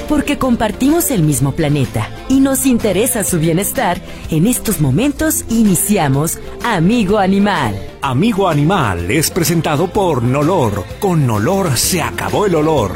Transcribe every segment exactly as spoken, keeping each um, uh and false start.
Porque compartimos el mismo planeta y nos interesa su bienestar, en estos momentos iniciamos Amigo Animal. Amigo Animal es presentado por Nolor. Con Nolor se acabó el olor.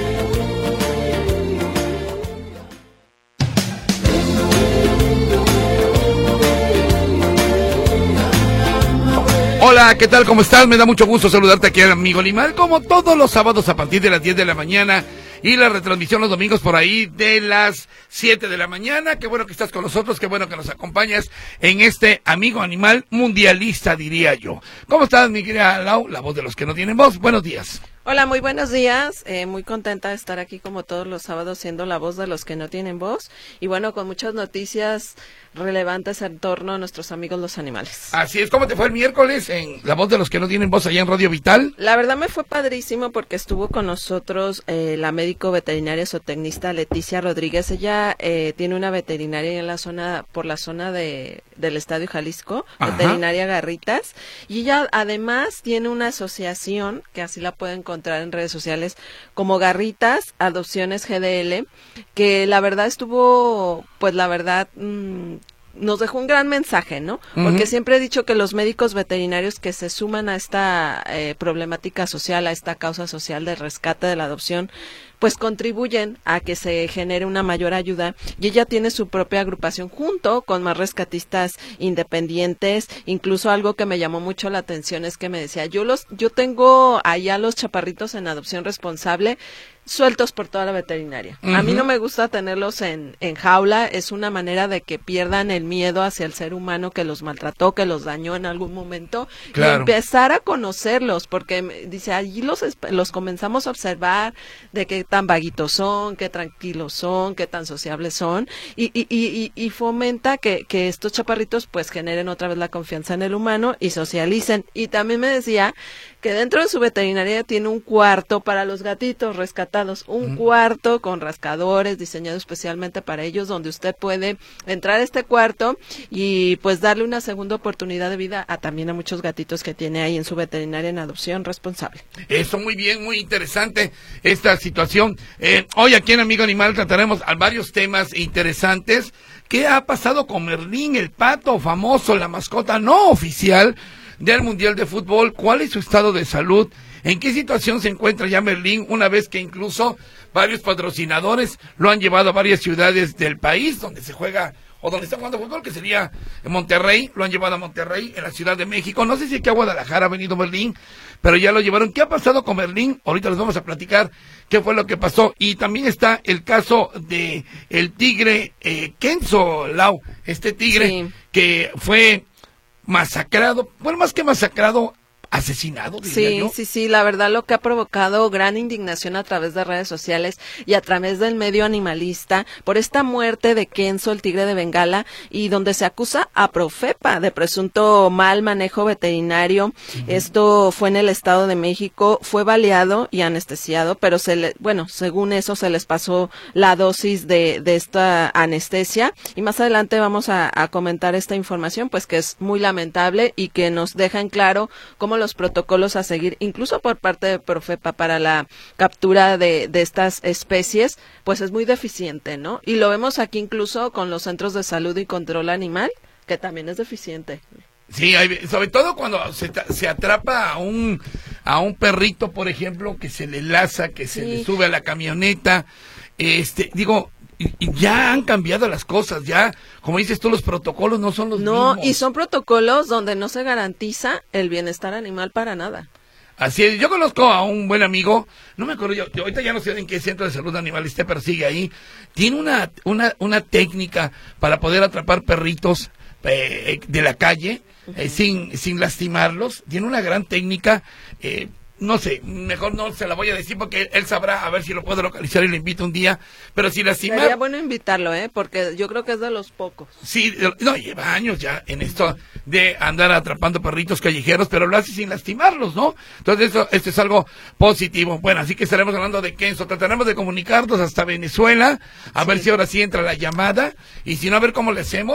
Hola, ¿qué tal? ¿Cómo estás? Me da mucho gusto saludarte aquí en Amigo Animal, como todos los sábados a partir de las diez de la mañana y la retransmisión los domingos por ahí de las siete de la mañana. Qué bueno que estás con nosotros, qué bueno que nos acompañas en este Amigo Animal mundialista, diría yo. ¿Cómo estás, mi querida Lau, la voz de los que no tienen voz? Buenos días. Hola, muy buenos días, eh, muy contenta de estar aquí como todos los sábados siendo la voz de los que no tienen voz y bueno, con muchas noticias relevantes en torno a nuestros amigos los animales. Así es. ¿Cómo te fue el miércoles en La Voz de los que no tienen voz allá en Radio Vital? La verdad me fue padrísimo porque estuvo con nosotros eh, la médico veterinaria zootecnista Leticia Rodríguez. Ella eh, tiene una veterinaria en la zona, por la zona de del Estadio Jalisco, Ajá. Veterinaria Garritas, y ella además tiene una asociación que así la pueden encontrar en redes sociales como Garritas Adopciones G D L, que la verdad estuvo, pues la verdad mmm, nos dejó un gran mensaje, ¿no? Uh-huh. Porque siempre he dicho que los médicos veterinarios que se suman a esta eh, problemática social, a esta causa social del rescate de la adopción, pues contribuyen a que se genere una mayor ayuda, y ella tiene su propia agrupación junto con más rescatistas independientes. Incluso algo que me llamó mucho la atención es que me decía, yo los, yo tengo allá los chaparritos en adopción responsable, sueltos por toda la veterinaria. Uh-huh. A mí no me gusta tenerlos en, en jaula, es una manera de que pierdan el miedo hacia el ser humano que los maltrató, que los dañó en algún momento, claro. Y empezar a conocerlos, porque dice, allí los, los comenzamos a observar de qué tan vaguitos son, qué tranquilos son, qué tan sociables son, y, y, y, y fomenta que, que estos chaparritos pues generen otra vez la confianza en el humano y socialicen. Y también me decía que dentro de su veterinaria tiene un cuarto para los gatitos rescatados, un mm. cuarto con rascadores diseñado especialmente para ellos, donde usted puede entrar a este cuarto y pues darle una segunda oportunidad de vida a también a muchos gatitos que tiene ahí en su veterinaria en adopción responsable. Eso, muy bien, muy interesante esta situación. Eh, hoy aquí en Amigo Animal trataremos varios temas interesantes. ¿Qué ha pasado con Merlín, el pato famoso, la mascota no oficial del Mundial de Fútbol? ¿Cuál es su estado de salud? ¿En qué situación se encuentra ya Merlín, una vez que incluso varios patrocinadores lo han llevado a varias ciudades del país donde se juega o donde está jugando fútbol, que sería en Monterrey? Lo han llevado a Monterrey, en la Ciudad de México. No sé si aquí a Guadalajara ha venido Merlín, pero ya lo llevaron. ¿Qué ha pasado con Merlín? Ahorita les vamos a platicar qué fue lo que pasó. Y también está el caso de el tigre eh, Kenzo, Lau, este tigre sí. que fue masacrado, bueno, más que masacrado, asesinado, diría sí, yo. sí, sí, la verdad lo que ha provocado gran indignación a través de redes sociales y a través del medio animalista por esta muerte de Kenzo, el tigre de Bengala, y donde se acusa a Profepa de presunto mal manejo veterinario. Uh-huh. Esto fue en el Estado de México, fue baleado y anestesiado, pero se le, bueno, según eso se les pasó la dosis de, de esta anestesia, y más adelante vamos a, a comentar esta información, pues que es muy lamentable y que nos deja en claro cómo los protocolos a seguir, incluso por parte de Profepa para la captura de, de estas especies, pues es muy deficiente, ¿no? Y lo vemos aquí incluso con los centros de salud y control animal, que también es deficiente. Sí, hay, sobre todo cuando se, se atrapa a un a un perrito, por ejemplo, que se le laza, que se sí. le sube a la camioneta, este, digo, y ya han cambiado las cosas, ya, como dices tú, los protocolos no son los no, mismos. No, y son protocolos donde no se garantiza el bienestar animal para nada. Así es, yo conozco a un buen amigo, no me acuerdo, yo, yo ahorita ya no sé en qué centro de salud animal esté, pero sigue ahí, tiene una, una, una técnica para poder atrapar perritos eh, de la calle, uh-huh. eh, sin, sin lastimarlos, tiene una gran técnica, eh, no sé, mejor no se la voy a decir porque él sabrá, a ver si lo puedo localizar y le invito un día, pero si lastimar... Sería bueno invitarlo, ¿eh? Porque yo creo que es de los pocos. Sí, no, lleva años ya en esto de andar atrapando perritos callejeros, pero lo hace sin lastimarlos, ¿no? Entonces eso, esto es algo positivo. Bueno, así que estaremos hablando de Kenzo, trataremos de comunicarnos hasta Venezuela, a sí. ver si ahora sí entra la llamada, y si no, a ver cómo le hacemos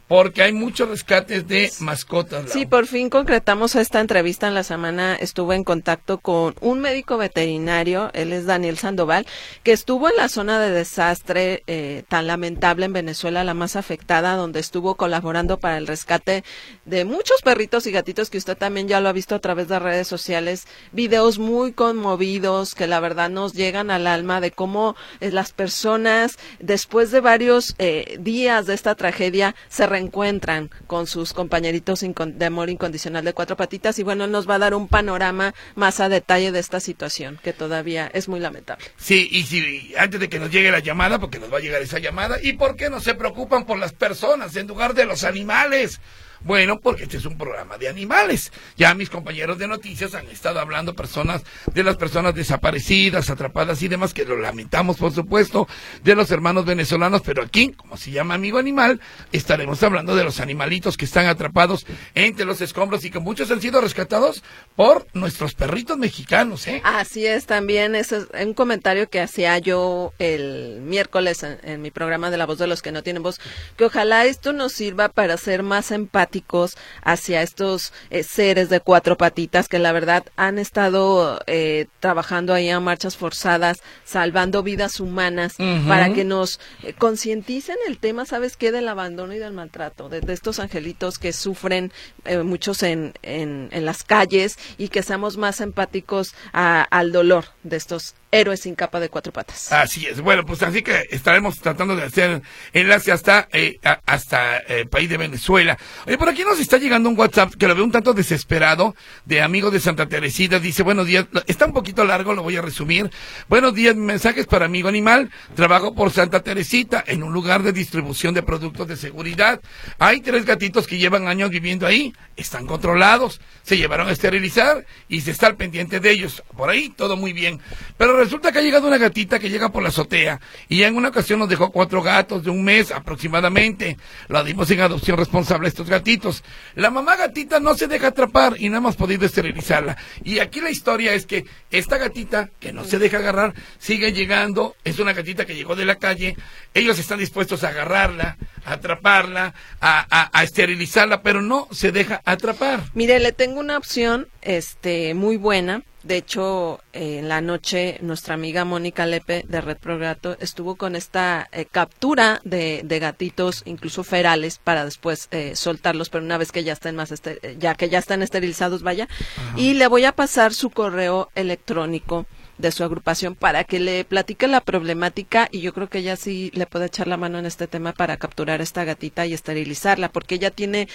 porque hay muchos rescates de mascotas. Lau. Sí, por fin concretamos esta entrevista en la semana. Estuve en contacto con un médico veterinario, él es Daniel Sandoval, que estuvo en la zona de desastre eh, tan lamentable en Venezuela, la más afectada, donde estuvo colaborando para el rescate de muchos perritos y gatitos que usted también ya lo ha visto a través de redes sociales, videos muy conmovidos que la verdad nos llegan al alma de cómo eh, las personas después de varios eh, días de esta tragedia se reencuentran con sus compañeritos de amor incondicional de cuatro patitas y bueno, él nos va a dar un panorama más a detalle de esta situación que todavía es muy lamentable. Sí, y si antes de que nos llegue la llamada, porque nos va a llegar esa llamada, ¿y por qué no se preocupan por las personas en lugar de los animales? Bueno, porque este es un programa de animales. Ya mis compañeros de noticias han estado hablando personas de las personas desaparecidas, atrapadas y demás, que lo lamentamos, por supuesto, de los hermanos venezolanos, pero aquí, como se llama Amigo Animal, estaremos hablando de los animalitos que están atrapados entre los escombros y que muchos han sido rescatados por nuestros perritos mexicanos, ¿eh? Así es, también ese es un comentario que hacía yo el miércoles en, en mi programa de La Voz de los que no tienen voz, que ojalá esto nos sirva para ser más empáticos hacia estos eh, seres de cuatro patitas que la verdad han estado eh, trabajando ahí a marchas forzadas, salvando vidas humanas, uh-huh. para que nos eh, concienticen el tema, ¿sabes qué? Del abandono y del maltrato, de, de estos angelitos que sufren eh, muchos en, en, en las calles y que seamos más empáticos a, al dolor de estos héroes sin capa de cuatro patas. Así es. Bueno, pues así que estaremos tratando de hacer enlace hasta eh, a, hasta el país de Venezuela. Oye, por aquí nos está llegando un WhatsApp que lo veo un tanto desesperado de amigos de Santa Teresita. Dice, buenos días. Está un poquito largo, lo voy a resumir. Buenos días, mensajes para Amigo Animal. Trabajo por Santa Teresita en un lugar de distribución de productos de seguridad. Hay tres gatitos que llevan años viviendo ahí. Están controlados. Se llevaron a esterilizar y se está al pendiente de ellos. Por ahí todo muy bien. Pero resulta que ha llegado una gatita que llega por la azotea y ya en una ocasión nos dejó cuatro gatos de un mes aproximadamente. La dimos en adopción responsable a estos gatitos. La mamá gatita no se deja atrapar y no hemos podido esterilizarla. Y aquí la historia es que esta gatita, que no se deja agarrar, sigue llegando. Es una gatita que llegó de la calle. Ellos están dispuestos a agarrarla, a atraparla, a, a, a esterilizarla, pero no se deja atrapar. Mire, le tengo una opción este muy buena. De hecho, eh, en la noche nuestra amiga Mónica Lepe de Red Pro Gato estuvo con esta eh, captura de, de gatitos, incluso ferales, para después eh, soltarlos, pero una vez que ya estén más este, ya que ya están esterilizados, vaya. Ajá. Y le voy a pasar su correo electrónico de su agrupación para que le platique la problemática y yo creo que ella sí le puede echar la mano en este tema para capturar esta gatita y esterilizarla, porque ella tiene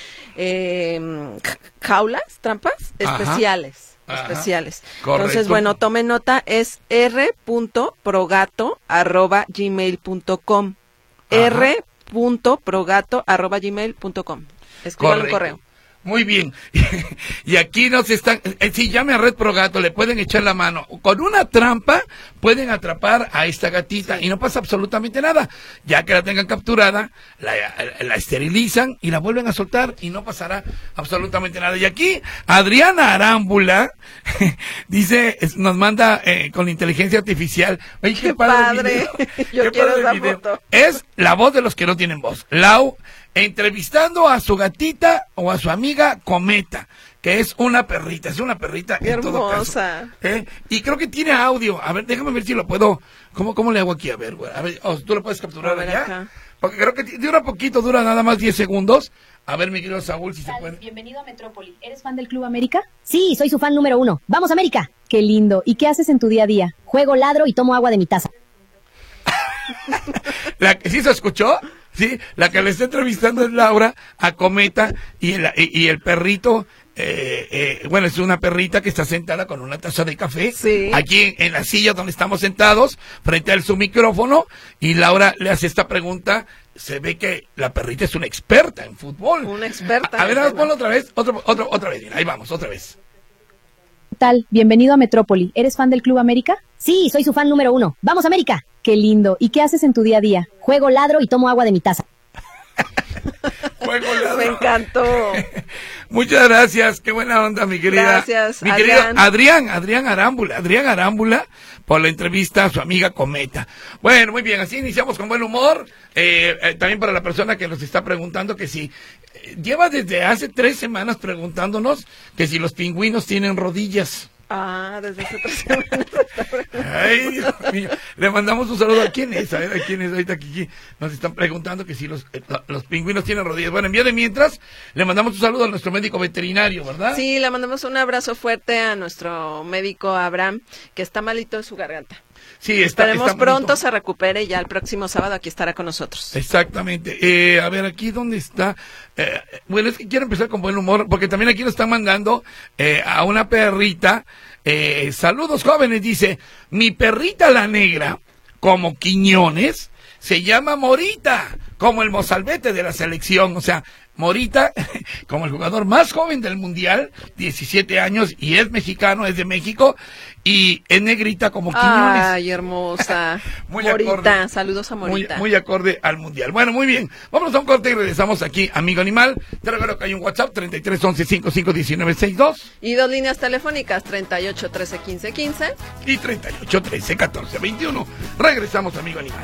eh, jaulas, trampas especiales. Ajá. especiales. Correcto. Entonces, bueno, tome nota, es r punto progato arroba gmail punto com. r punto progato arroba gmail punto com. Escriban un correo. Muy bien. Y aquí nos están, eh, si llame a Red Pro Gato, le pueden echar la mano. Con una trampa pueden atrapar a esta gatita sí. y no pasa absolutamente nada. Ya que la tengan capturada, la, la esterilizan y la vuelven a soltar y no pasará absolutamente nada. Y aquí Adriana Arámbula dice, nos manda eh, con inteligencia artificial. Oye, qué, qué padre. Yo qué quiero esa foto. Es la voz de los que no tienen voz. Lau entrevistando a su gatita o a su amiga Cometa, que es una perrita, es una perrita Qué en todo caso. ¿Eh? Y creo que tiene audio. A ver, déjame ver si lo puedo. ¿Cómo, cómo le hago aquí? A ver, güey. A ver, oh, ¿tú lo puedes capturar allá? Acá. Porque creo que dura poquito, dura nada más diez segundos. A ver, mi querido Saúl, si se puede. Bienvenido a Metrópoli. ¿Eres fan del Club América? Sí, soy su fan número uno. ¡Vamos, América! Qué lindo. ¿Y qué haces en tu día a día? Juego, ladro y tomo agua de mi taza. La que sí se escuchó, sí, la que le está entrevistando es Laura a Cometa y el, y, y el perrito, eh, eh, bueno, es una perrita que está sentada con una taza de café, sí. aquí en, en la silla donde estamos sentados, frente a su micrófono, y Laura le hace esta pregunta. Se ve que la perrita es una experta en fútbol. Una experta. A, a ver, vamos, ponlo otra vez, otro, otro, otra vez, ahí vamos, otra vez. ¿Qué tal? Bienvenido a Metrópoli. ¿Eres fan del Club América? Sí, soy su fan número uno. ¡Vamos, América! Qué lindo. ¿Y qué haces en tu día a día? Juego, ladro y tomo agua de mi taza. Fuego ladro. Me encantó. Muchas gracias, qué buena onda, mi querida. Gracias, mi Adrián. querido Adrián, Adrián Arámbula, Adrián Arámbula, por la entrevista a su amiga Cometa. Bueno, muy bien, así iniciamos con buen humor. Eh, eh, también para la persona que nos está preguntando que si eh, lleva desde hace tres semanas preguntándonos que si los pingüinos tienen rodillas. Ah, desde hace tres semanas. Ay, Dios mío. Le mandamos un saludo. ¿A quién es? A ver, ¿a quién es? Ahorita aquí nos están preguntando que si los, eh, los pingüinos tienen rodillas. Bueno, en vía de mientras, le mandamos un saludo a nuestro médico veterinario, ¿verdad? Sí, le mandamos un abrazo fuerte a nuestro médico Abraham, que está malito de su garganta. Sí, está, Esperemos está pronto bonito. se recupere y ya el próximo sábado aquí estará con nosotros. Exactamente. Eh, a ver, aquí dónde está. Eh, bueno, es que quiero empezar con buen humor, porque también aquí nos están mandando eh, a una perrita. Eh, saludos jóvenes, dice, mi perrita la negra, como Quiñones, se llama Morita, como el mozalbete de la selección, o sea, Morita, como el jugador más joven del mundial, diecisiete años, y es mexicano, es de México, y es negrita como Quiñones. Ay, hermosa. Muy Morita, acorde. saludos a Morita. Muy, muy acorde al mundial. Bueno, muy bien. Vámonos a un corte y regresamos aquí, Amigo Animal. Te recuerdo que hay un WhatsApp, treinta y tres once cincuenta y cinco diecinueve sesenta y dos. Y dos líneas telefónicas, treinta y ocho trece quince quince. Y treinta y ocho trece catorce veintiuno. Regresamos, Amigo Animal.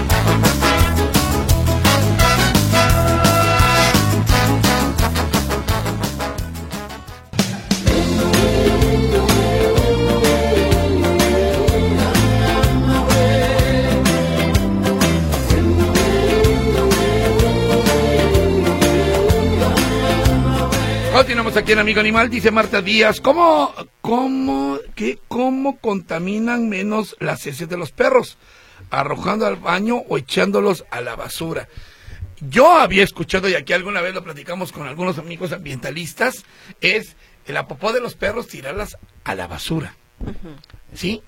Continuamos aquí en Amigo Animal, dice Marta Díaz, ¿cómo, cómo, qué, cómo contaminan menos las heces de los perros? ¿Arrojando al baño o echándolos a la basura? Yo había escuchado, y aquí alguna vez lo platicamos con algunos amigos ambientalistas, es la popó de los perros tirarlas a la basura, uh-huh. ¿Sí?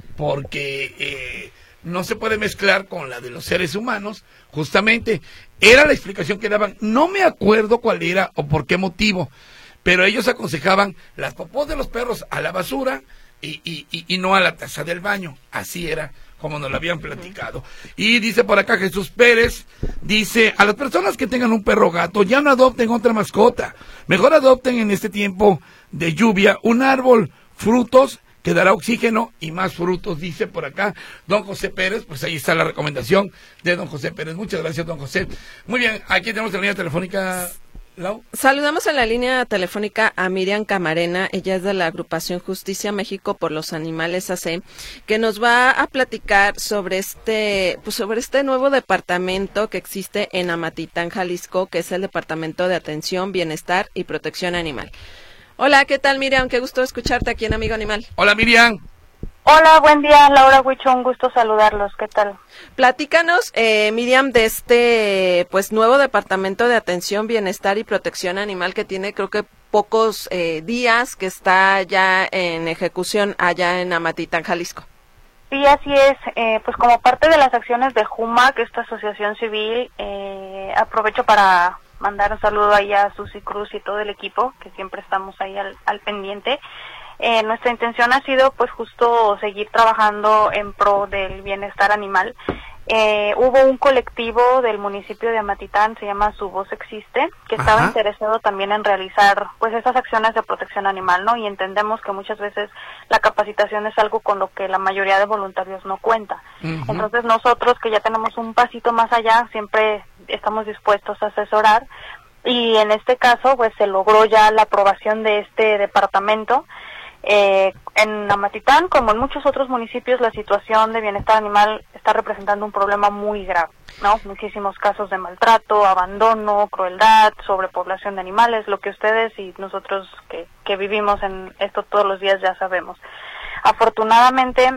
Porque eh, no se puede mezclar con la de los seres humanos, justamente. Era la explicación que daban, no me acuerdo cuál era o por qué motivo, pero ellos aconsejaban las popós de los perros a la basura y, y, y, y no a la taza del baño. Así era como nos lo habían platicado. Y dice por acá Jesús Pérez, dice, a las personas que tengan un perro o gato, ya no adopten otra mascota, mejor adopten en este tiempo de lluvia un árbol, frutos, que dará oxígeno y más frutos, dice por acá don José Pérez. Pues ahí está la recomendación de don José Pérez. Muchas gracias, don José. Muy bien, aquí tenemos la línea telefónica, Lau. Saludamos en la línea telefónica a Miriam Camarena, ella es de la agrupación Justicia México por los Animales A C, que nos va a platicar sobre este, pues sobre este nuevo departamento que existe en Amatitán, Jalisco, que es el Departamento de Atención, Bienestar y Protección Animal. Hola, ¿qué tal, Miriam? Qué gusto escucharte aquí en Amigo Animal. Hola, Miriam. Hola, buen día, Laura Huicho, un gusto saludarlos. ¿Qué tal? Platícanos, eh, Miriam, de este pues nuevo Departamento de Atención, Bienestar y Protección Animal que tiene, creo que pocos eh, días, que está ya en ejecución allá en Amatitán, Jalisco. Sí, así es. Eh, pues como parte de las acciones de JUMAC, esta asociación civil, eh, aprovecho para mandar un saludo ahí a Susi Cruz y todo el equipo, que siempre estamos ahí al, al pendiente. Eh, nuestra intención ha sido pues justo seguir trabajando en pro del bienestar animal. Eh, hubo un colectivo del municipio de Amatitán, se llama Su Voz Existe, que Ajá. estaba interesado también en realizar pues esas acciones de protección animal, ¿no? Y entendemos que muchas veces la capacitación es algo con lo que la mayoría de voluntarios no cuenta. Uh-huh. Entonces nosotros, que ya tenemos un pasito más allá, siempre estamos dispuestos a asesorar, y en este caso pues se logró ya la aprobación de este departamento. Eh, en Amatitán, como en muchos otros municipios, la situación de bienestar animal está representando un problema muy grave, ¿no? Muchísimos casos de maltrato, abandono, crueldad, sobrepoblación de animales, lo que ustedes y nosotros que, que vivimos en esto todos los días ya sabemos. Afortunadamente,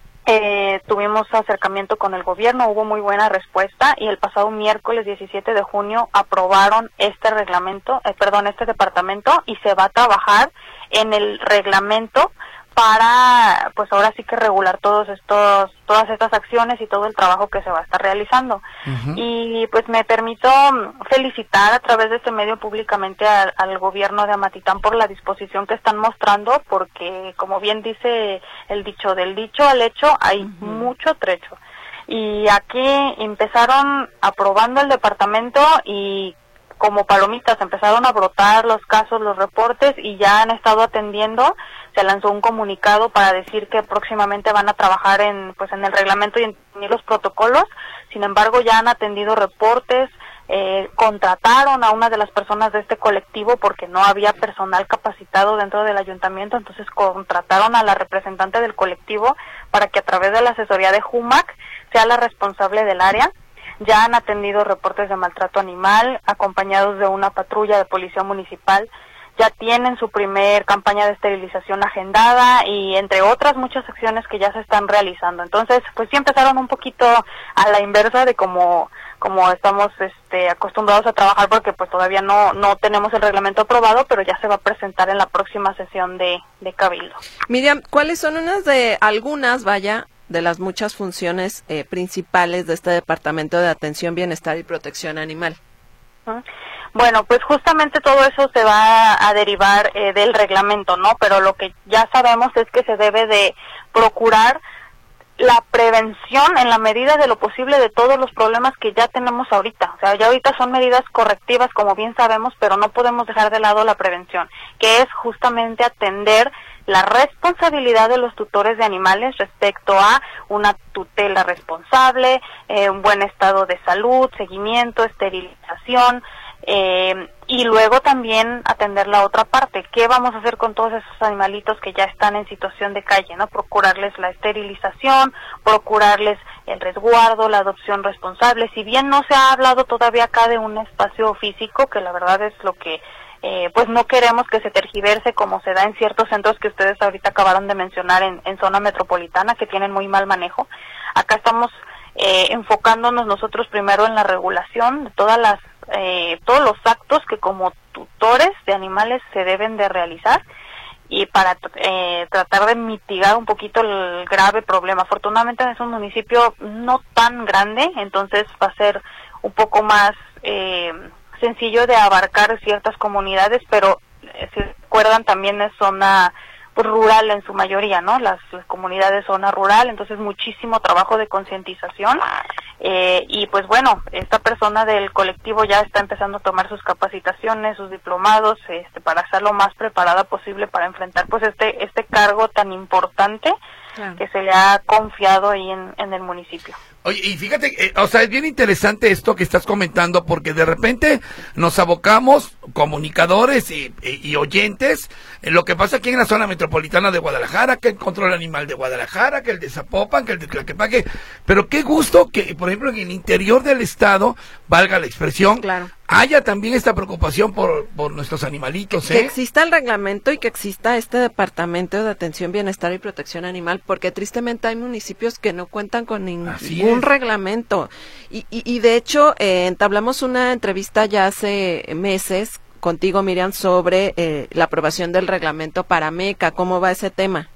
Eh, tuvimos acercamiento con el gobierno, hubo muy buena respuesta, y el pasado miércoles diecisiete de junio aprobaron este reglamento, eh, perdón, este departamento, y se va a trabajar en el reglamento para, pues ahora sí que regular todos estos, todas estas acciones y todo el trabajo que se va a estar realizando. Uh-huh. Y pues me permito felicitar a través de este medio públicamente al, al gobierno de Amatitán por la disposición que están mostrando, porque como bien dice el dicho, del dicho al hecho hay uh-huh. mucho trecho. Y aquí empezaron aprobando el departamento, y como palomitas, empezaron a brotar los casos, los reportes, y ya han estado atendiendo. Se lanzó un comunicado para decir que próximamente van a trabajar en, pues, en el reglamento y en los protocolos. Sin embargo, ya han atendido reportes. Eh, contrataron a una de las personas de este colectivo porque no había personal capacitado dentro del ayuntamiento, entonces contrataron a la representante del colectivo para que a través de la asesoría de JUMAC sea la responsable del área. Ya han atendido reportes de maltrato animal acompañados de una patrulla de policía municipal. Ya tienen su primer campaña de esterilización agendada y entre otras muchas acciones que ya se están realizando. Entonces, pues sí empezaron un poquito a la inversa de como como estamos este acostumbrados a trabajar, porque pues todavía no no tenemos el reglamento aprobado, pero ya se va a presentar en la próxima sesión de, de Cabildo. Miriam, ¿cuáles son unas de algunas, vaya, de las muchas funciones eh, principales de este Departamento de Atención, Bienestar y Protección Animal? Uh-huh. Bueno, pues justamente todo eso se va a derivar eh, del reglamento, ¿no? Pero lo que ya sabemos es que se debe de procurar la prevención en la medida de lo posible de todos los problemas que ya tenemos ahorita. O sea, ya ahorita son medidas correctivas, como bien sabemos, pero no podemos dejar de lado la prevención, que es justamente atender la responsabilidad de los tutores de animales respecto a una tutela responsable, eh, un buen estado de salud, seguimiento, esterilización, eh, y luego también atender la otra parte. ¿Qué vamos a hacer con todos esos animalitos que ya están en situación de calle, no? Procurarles la esterilización, procurarles el resguardo, la adopción responsable. Si bien no se ha hablado todavía acá de un espacio físico, que la verdad es lo que eh, pues no queremos que se tergiverse como se da en ciertos centros que ustedes ahorita acabaron de mencionar en, en zona metropolitana, que tienen muy mal manejo. Acá estamos eh, enfocándonos nosotros primero en la regulación de todas las Eh, todos los actos que como tutores de animales se deben de realizar, y para eh, tratar de mitigar un poquito el grave problema. Afortunadamente es un municipio no tan grande, entonces va a ser un poco más eh, sencillo de abarcar ciertas comunidades, pero eh, si recuerdan también es zona rural en su mayoría, ¿no? Las, las comunidades zona rural, entonces muchísimo trabajo de concientización, eh, y pues bueno, esta persona del colectivo ya está empezando a tomar sus capacitaciones, sus diplomados, este, para estar lo más preparada posible para enfrentar pues este este cargo tan importante, claro, que se le ha confiado ahí en, en el municipio. Oye, y fíjate, eh, o sea, es bien interesante esto que estás comentando, porque de repente nos abocamos, comunicadores y, y, y oyentes, en lo que pasa aquí en la zona metropolitana de Guadalajara, que el control animal de Guadalajara, que el de Zapopan, que el de Tlaquepaque, pero qué gusto que, por ejemplo, en el interior del estado, valga la expresión, claro, haya también esta preocupación por, por nuestros animalitos, ¿eh? Que exista el reglamento y que exista este Departamento de Atención, Bienestar y Protección Animal, porque tristemente hay municipios que no cuentan con ningún reglamento. Y, y, y de hecho, eh, entablamos una entrevista ya hace meses contigo, Miriam, sobre eh, la aprobación del reglamento para MECA. ¿Cómo va ese tema?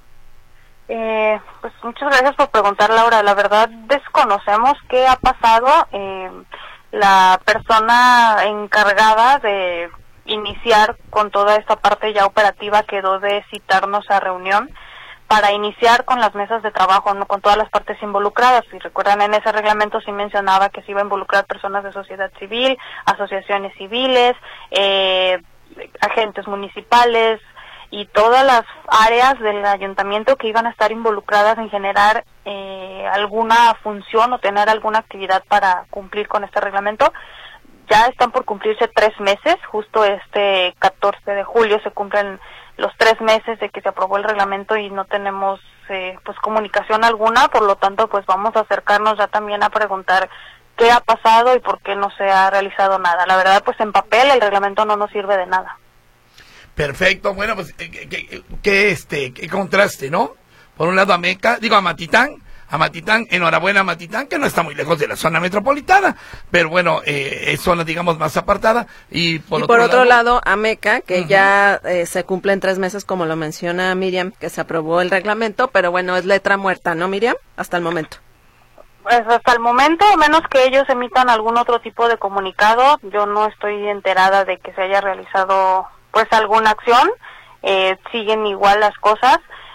Eh, pues muchas gracias por preguntar, Laura. La verdad desconocemos qué ha pasado. Eh, la persona encargada de iniciar con toda esta parte ya operativa quedó de citarnos a reunión para iniciar con las mesas de trabajo, ¿no? Con todas las partes involucradas. Si recuerdan, en ese reglamento sí mencionaba que se iba a involucrar personas de sociedad civil, asociaciones civiles, eh, agentes municipales y todas las áreas del ayuntamiento que iban a estar involucradas en generar eh, alguna función o tener alguna actividad para cumplir con este reglamento. Ya están por cumplirse tres meses, justo este catorce de julio se cumplen los tres meses de que se aprobó el reglamento y no tenemos eh, pues comunicación alguna, por lo tanto pues vamos a acercarnos ya también a preguntar qué ha pasado y por qué no se ha realizado nada. La verdad pues en papel el reglamento no nos sirve de nada. Perfecto, bueno, pues qué este qué contraste, ¿no? Por un lado a Meca, digo a Matitán, a Matitán, enhorabuena a Matitán, que no está muy lejos de la zona metropolitana, pero bueno, eh, es zona, digamos, más apartada. Y por, y otro, por otro lado, lado, a Meca, que uh-huh. ya eh, se cumplen tres meses, como lo menciona Miriam, que se aprobó el reglamento, pero bueno, es letra muerta, ¿no, Miriam? Hasta el momento. Pues hasta el momento, a menos que ellos emitan algún otro tipo de comunicado, yo no estoy enterada de que se haya realizado pues alguna acción, eh, siguen igual las cosas.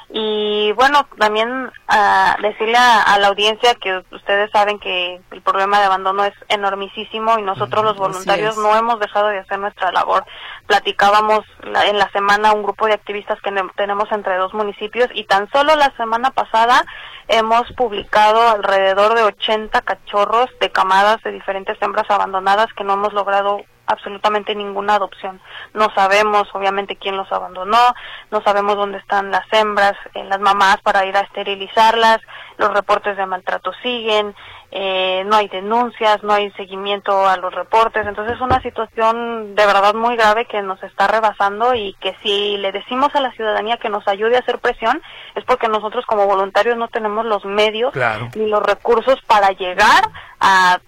Y bueno, también uh, decirle a, a la audiencia que ustedes saben que el problema de abandono es enormisísimo y nosotros los voluntarios no hemos dejado de hacer nuestra labor. Platicábamos la, en la semana un grupo de activistas que ne- tenemos entre dos municipios y tan solo la semana pasada hemos publicado alrededor de ochenta cachorros de camadas de diferentes hembras abandonadas que no hemos logrado absolutamente ninguna adopción. No sabemos obviamente quién los abandonó, no sabemos dónde están las hembras, eh, las mamás para ir a esterilizarlas, los reportes de maltrato siguen, eh, no hay denuncias, no hay seguimiento a los reportes, entonces es una situación de verdad muy grave que nos está rebasando y que si le decimos a la ciudadanía que nos ayude a hacer presión es porque nosotros como voluntarios no tenemos los medios claro. ni los recursos para llegar a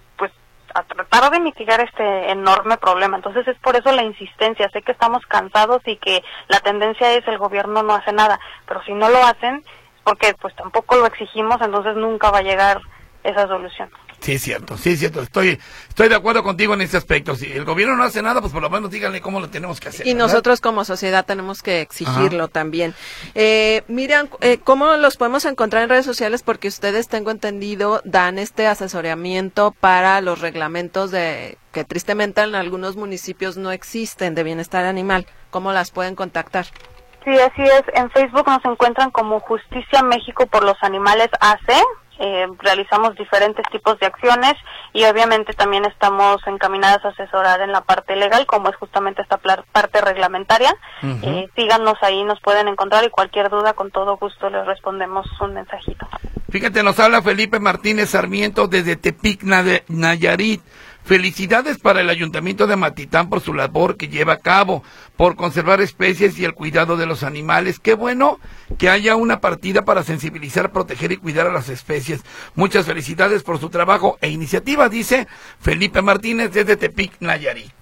a tratar de mitigar este enorme problema. Entonces es por eso la insistencia. Sé que estamos cansados y que la tendencia es el gobierno no hace nada, pero si no lo hacen es porque pues tampoco lo exigimos, entonces nunca va a llegar esa solución. Sí, es cierto, sí, es cierto. Estoy estoy de acuerdo contigo en ese aspecto. Si el gobierno no hace nada, pues por lo menos díganle cómo lo tenemos que hacer. Y ¿verdad? nosotros como sociedad tenemos que exigirlo Ajá. también. Eh, Miriam, eh, ¿cómo los podemos encontrar en redes sociales? Porque ustedes, tengo entendido, dan este asesoramiento para los reglamentos de que tristemente en algunos municipios no existen de bienestar animal. ¿Cómo las pueden contactar? Sí, así es. En Facebook nos encuentran como Justicia México por los Animales A C. Eh, realizamos diferentes tipos de acciones y obviamente también estamos encaminadas a asesorar en la parte legal, como es justamente esta pla- parte reglamentaria. Uh-huh. Eh, síganos ahí, nos pueden encontrar y cualquier duda con todo gusto les respondemos un mensajito. Fíjate, nos habla Felipe Martínez Sarmiento desde Tepic, Nayarit. Felicidades para el Ayuntamiento de Matitán por su labor que lleva a cabo, por conservar especies y el cuidado de los animales. Qué bueno que haya una partida para sensibilizar, proteger y cuidar a las especies. Muchas felicidades por su trabajo e iniciativa, dice Felipe Martínez desde Tepic, Nayarit.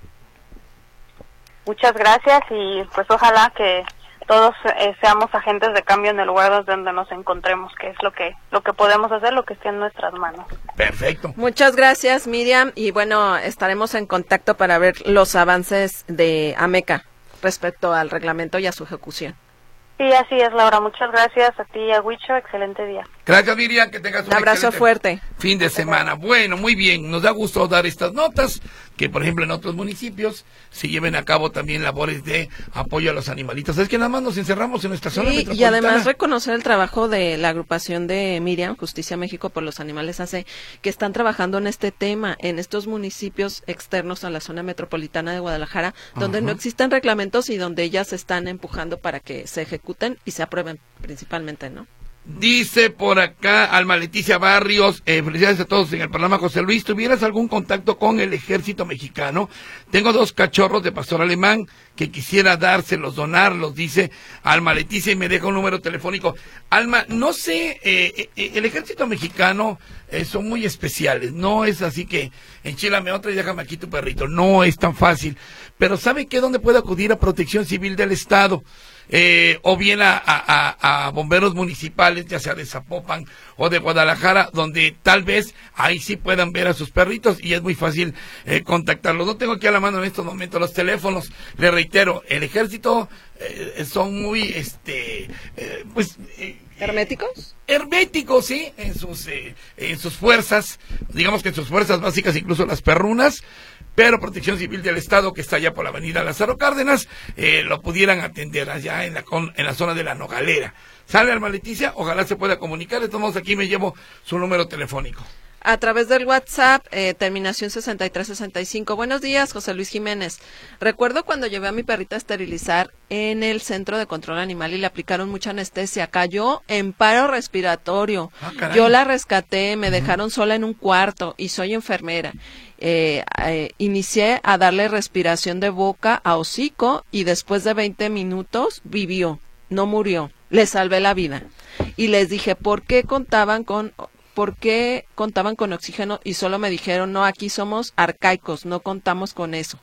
Muchas gracias y pues ojalá que todos eh, seamos agentes de cambio en el lugar donde nos encontremos, que es lo que lo que podemos hacer, lo que esté en nuestras manos. Perfecto. Muchas gracias, Miriam, y bueno, estaremos en contacto para ver los avances de AMECA respecto al reglamento y a su ejecución. Sí, así es, Laura. Muchas gracias a ti y a Huicho. Excelente día. Gracias, Miriam. Que tengas un, un abrazo fuerte. Fin de semana. Bueno, muy bien. Nos da gusto dar estas notas, que por ejemplo en otros municipios se lleven a cabo también labores de apoyo a los animalitos. Es que nada más nos encerramos en nuestra zona sí, metropolitana. Y además reconocer el trabajo de la agrupación de Miriam, Justicia México por los Animales A C, que están trabajando en este tema, en estos municipios externos a la zona metropolitana de Guadalajara, donde Ajá. no existen reglamentos y donde ellas están empujando para que se ejecuten y se aprueben principalmente, ¿no? Dice por acá Alma Leticia Barrios, eh, felicidades a todos en el programa. José Luis, ¿tuvieras algún contacto con el ejército mexicano? Tengo dos cachorros de pastor alemán que quisiera dárselos, donarlos, dice Alma Leticia, y me deja un número telefónico. Alma, no sé, eh, eh, el ejército mexicano eh, son muy especiales, no es así que enchílame otra y déjame aquí tu perrito, no es tan fácil, pero ¿sabe qué? ¿Dónde puede acudir a Protección Civil del Estado? Eh, o bien a, a, a bomberos municipales, ya sea de Zapopan o de Guadalajara, donde tal vez ahí sí puedan ver a sus perritos y es muy fácil eh, contactarlos. No tengo aquí a la mano en estos momentos los teléfonos. Le reitero, el ejército eh, son muy, este, eh, pues... Eh, ¿herméticos? Herméticos, sí, en sus, eh, en sus fuerzas, digamos que en sus fuerzas básicas, incluso las perrunas, pero Protección Civil del Estado, que está allá por la avenida Lázaro Cárdenas, eh, lo pudieran atender allá en la, con, en la zona de la Nogalera. ¿Sale, Alma Leticia? Ojalá se pueda comunicar. De todos modos, aquí me llevo su número telefónico. A través del WhatsApp, eh, terminación sesenta y tres sesenta y cinco. Buenos días, José Luis Jiménez. Recuerdo cuando llevé a mi perrita a esterilizar en el Centro de Control Animal y le aplicaron mucha anestesia. Cayó en paro respiratorio. Ah, Yo la rescaté, me uh-huh. dejaron sola en un cuarto y soy enfermera. Eh, eh, inicié a darle respiración de boca a hocico y después de veinte minutos vivió, no murió. Le salvé la vida. Y les dije, ¿por qué contaban con... ¿Por qué contaban con oxígeno? Y solo me dijeron, no, aquí somos arcaicos, no contamos con eso.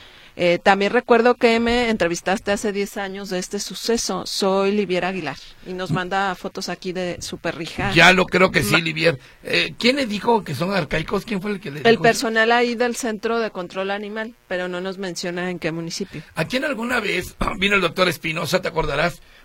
Eh, también recuerdo que me entrevistaste hace diez años de este suceso. Soy Livier Aguilar y nos manda fotos aquí de su perrija. Ya lo creo que sí, Livier. Eh, ¿Quién le dijo que son arcaicos? ¿Quién fue el que le dijo? El personal ahí del Centro de Control Animal, pero no nos menciona en qué municipio. Aquí en alguna vez vino el doctor Espinosa, ¿te acordarás?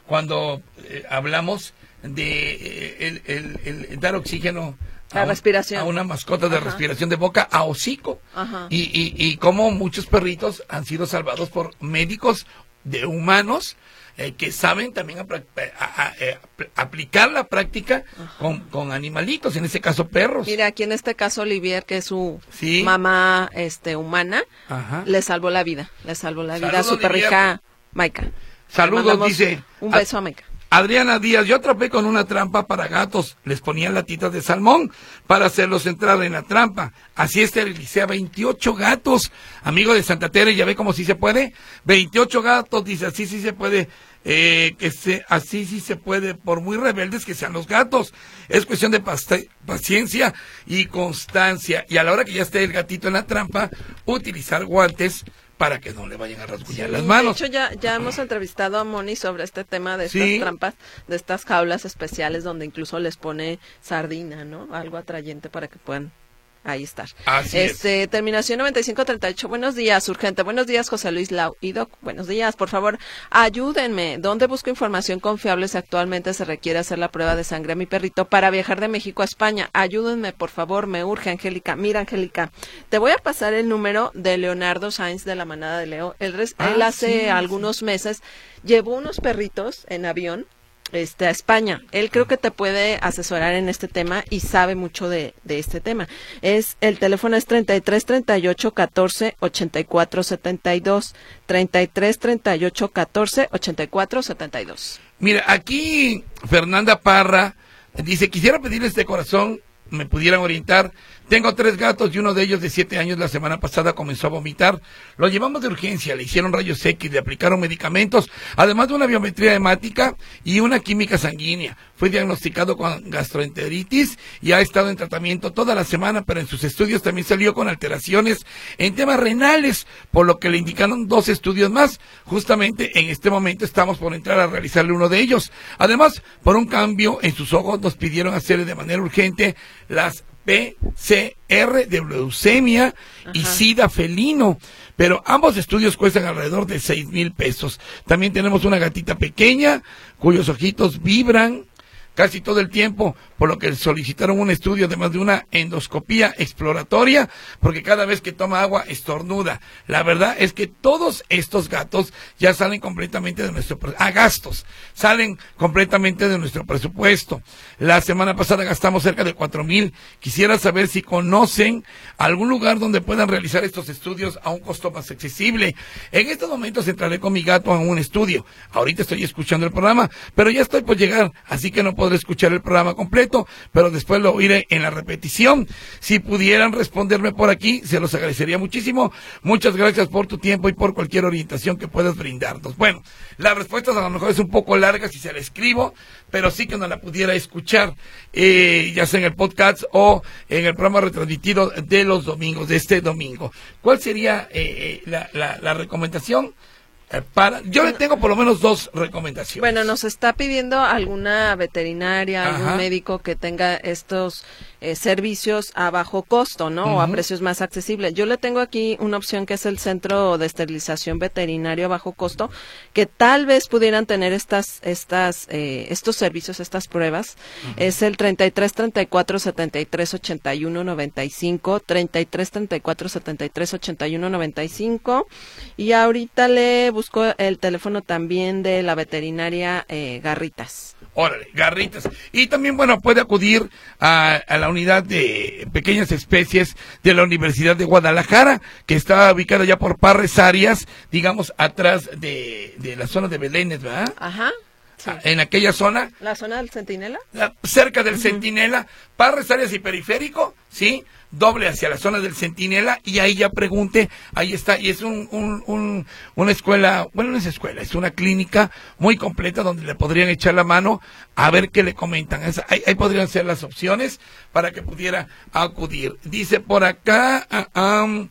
cuando eh, hablamos de eh, el, el, el dar oxígeno la a, un, respiración. a una mascota de Ajá. respiración de boca a hocico. Ajá. Y, y, y como muchos perritos han sido salvados por médicos de humanos eh, que saben también a, a, a, a, aplicar la práctica con, con animalitos, en este caso perros. Mira, aquí en este caso Olivier, que es su ¿Sí? mamá este humana, Ajá. le salvó la vida, le salvó la vida Saludos, a su perrija Olivier. Maika. Saludos, dice. Un beso a, a Maika. Adriana Díaz, yo atrapé con una trampa para gatos, les ponían latitas de salmón para hacerlos entrar en la trampa, así esterilicé a veintiocho gatos, amigo de Santa Tere, ya ve cómo sí se puede, veintiocho gatos, dice, así sí se puede, eh, que se, así sí se puede, por muy rebeldes que sean los gatos, es cuestión de paciencia y constancia, y a la hora que ya esté el gatito en la trampa, utilizar guantes para que no le vayan a rasguñar sí, las manos. De hecho, ya, ya hemos entrevistado a Moni sobre este tema de estas sí. trampas, de estas jaulas especiales donde incluso les pone sardina, ¿no? Algo atrayente para que puedan ahí estar. Así este, es. Terminación noventa y cinco treinta y ocho. Buenos días, urgente. Buenos días, José Luis Lau y Doc. Buenos días, por favor, ayúdenme. ¿Dónde busco información confiable si actualmente se requiere hacer la prueba de sangre a mi perrito para viajar de México a España? Ayúdenme, por favor, me urge, Angélica. Mira, Angélica, te voy a pasar el número de Leonardo Sainz de la Manada de Leo. Él, ah, él hace sí, algunos sí. meses llevó unos perritos en avión Este, a España. Él creo que te puede asesorar en este tema y sabe mucho de, de este tema. Es el teléfono es treinta y tres, treinta y ocho, catorce, ochenta y cuatro, setenta y dos. treinta y tres, treinta y ocho, catorce, ochenta y cuatro, setenta y dos. Mira, aquí Fernanda Parra dice, quisiera pedirles de corazón, me pudieran orientar. Tengo tres gatos y uno de ellos de siete años la semana pasada comenzó a vomitar. Lo llevamos de urgencia, le hicieron rayos X, le aplicaron medicamentos, además de una biometría hemática y una química sanguínea. Fue diagnosticado con gastroenteritis y ha estado en tratamiento toda la semana, pero en sus estudios también salió con alteraciones en temas renales, por lo que le indicaron dos estudios más. Justamente en este momento estamos por entrar a realizarle uno de ellos. Además, por un cambio en sus ojos, nos pidieron hacerle de manera urgente las P C R de leucemia y sida felino, pero ambos estudios cuestan alrededor de seis mil pesos. También tenemos una gatita pequeña cuyos ojitos vibran casi todo el tiempo, por lo que solicitaron un estudio además de una endoscopía exploratoria, porque cada vez que toma agua estornuda. La verdad es que todos estos gatos ya salen completamente de nuestro a gastos, salen completamente de nuestro presupuesto. La semana pasada gastamos cerca de cuatro mil. Quisiera saber si conocen algún lugar donde puedan realizar estos estudios a un costo más accesible. En estos momentos entraré con mi gato a un estudio. Ahorita estoy escuchando el programa, pero ya estoy por llegar, así que no podré escuchar el programa completo, pero después lo oiré en la repetición. Si pudieran responderme por aquí, se los agradecería muchísimo. Muchas gracias por tu tiempo y por cualquier orientación que puedas brindarnos. Bueno, la respuesta a lo mejor es un poco larga si se la escribo, pero sí que no la pudiera escuchar, eh, ya sea en el podcast o en el programa retransmitido de los domingos, de este domingo. ¿Cuál sería eh, la, la, la recomendación? Para, yo le tengo por lo menos dos recomendaciones. Bueno, nos está pidiendo alguna veterinaria, algún Ajá. médico que tenga estos eh, servicios a bajo costo, ¿no? Uh-huh. O a precios más accesibles. Yo le tengo aquí una opción que es el Centro de Esterilización Veterinario a bajo costo, que tal vez pudieran tener estas, estas, eh, estos servicios, estas pruebas. Uh-huh. Es el treinta y tres, treinta y cuatro, setenta y tres, ochenta y uno, noventa y cinco, treinta y tres, treinta y cuatro, setenta y tres, ochenta y uno, noventa y cinco. Y ahorita le busco el teléfono también de la veterinaria eh, Garritas. Órale, Garritas. Y también, bueno, puede acudir a, a la unidad de pequeñas especies de la Universidad de Guadalajara, que está ubicada ya por Parres Arias, digamos, atrás de, de la zona de Belénes, ¿verdad? Ajá. Sí. En aquella zona. ¿La zona del Centinela? La, cerca del uh-huh. Centinela, Parres Arias y Periférico, ¿sí? Doble hacia la zona del Centinela y ahí ya pregunte, ahí está, y es un, un, un, una escuela, bueno, no es escuela, es una clínica muy completa donde le podrían echar la mano a ver qué le comentan. Es, ahí, ahí podrían ser las opciones para que pudiera acudir. Dice por acá, uh, um,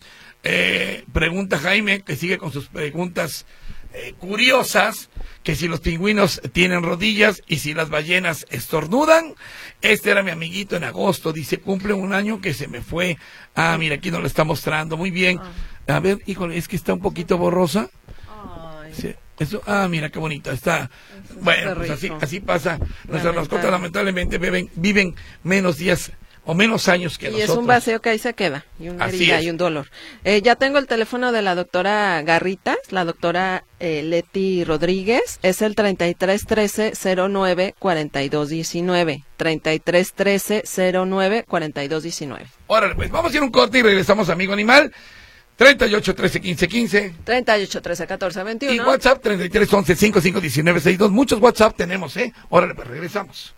eh, pregunta Jaime, que sigue con sus preguntas Eh, curiosas, que si los pingüinos tienen rodillas y si las ballenas estornudan. Este era mi amiguito en agosto, dice, cumple un año que se me fue. Ah, mira, aquí nos lo está mostrando, muy bien. A ver, híjole, es que está un poquito borrosa. Sí. Eso, ah, mira qué bonito está. Eso bueno, pues así, así pasa. Nuestras mascotas lamentablemente viven, viven menos días o menos años que y nosotros. Y es un vacío que ahí se queda, y una herida y un dolor. Eh, ya tengo el teléfono de la doctora Garritas, la doctora eh, Leti Rodríguez, es el treinta y tres trece cero nueve cuarenta y dos diecinueve, treinta y tres trece cero nueve cuarenta y dos diecinueve. Órale, pues vamos a ir un corte y regresamos, amigo animal. treinta y ocho trece quince quince, treinta y ocho trece catorce veintiuno y WhatsApp treinta y tres once cincuenta y cinco diecinueve sesenta y dos. Muchos WhatsApp tenemos, ¿eh? Órale, pues regresamos.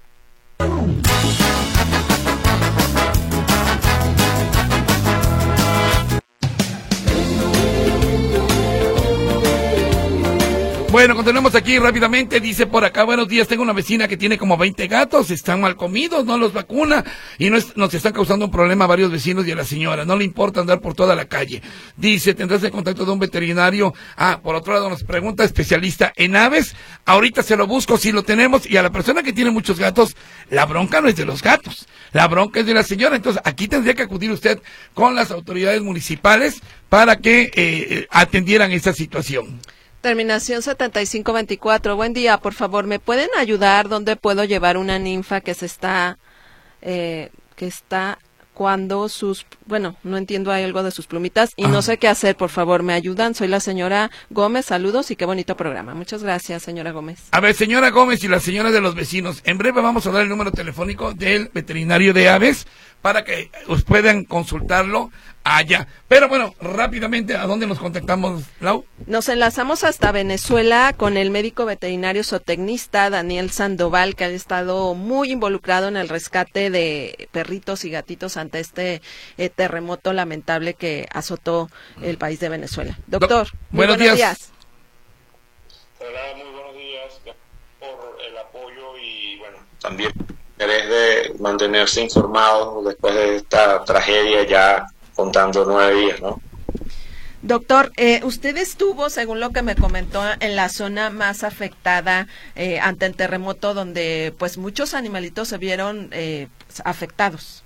Bueno, continuamos aquí rápidamente. Dice por acá, buenos días, tengo una vecina que tiene como veinte gatos, están mal comidos, no los vacuna y no es, nos están causando un problema a varios vecinos y a la señora. No le importa andar por toda la calle. Dice, ¿tendrás el contacto de un veterinario? Ah, por otro lado nos pregunta, especialista en aves. Ahorita se lo busco, si lo tenemos. Y a la persona que tiene muchos gatos, la bronca no es de los gatos, la bronca es de la señora. Entonces aquí tendría que acudir usted con las autoridades municipales para que eh, atendieran esta situación. Terminación setenta y cinco veinticuatro. Buen día, por favor, ¿me pueden ayudar? ¿Dónde puedo llevar una ninfa que se está, eh, que está cuando sus, bueno, no entiendo, hay algo de sus plumitas y ah. no sé qué hacer, por favor, ¿me ayudan? Soy la señora Gómez, saludos y qué bonito programa. Muchas gracias, señora Gómez. A ver, señora Gómez y la señora de los vecinos, en breve vamos a dar el número telefónico del veterinario de aves para que os puedan consultarlo allá. Pero bueno, rápidamente, ¿a dónde nos contactamos, Lau? Nos enlazamos hasta Venezuela con el médico veterinario zootecnista Daniel Sandoval, que ha estado muy involucrado en el rescate de perritos y gatitos ante este eh, terremoto lamentable que azotó el país de Venezuela. Doctor, Do- muy buenos, buenos días. días. Hola, muy buenos días. Gracias por el apoyo y bueno, también interés de mantenerse informados después de esta tragedia, ya contando nueve días, ¿no? Doctor, eh, usted estuvo, según lo que me comentó, en la zona más afectada eh, ante el terremoto, donde pues muchos animalitos se vieron eh, afectados.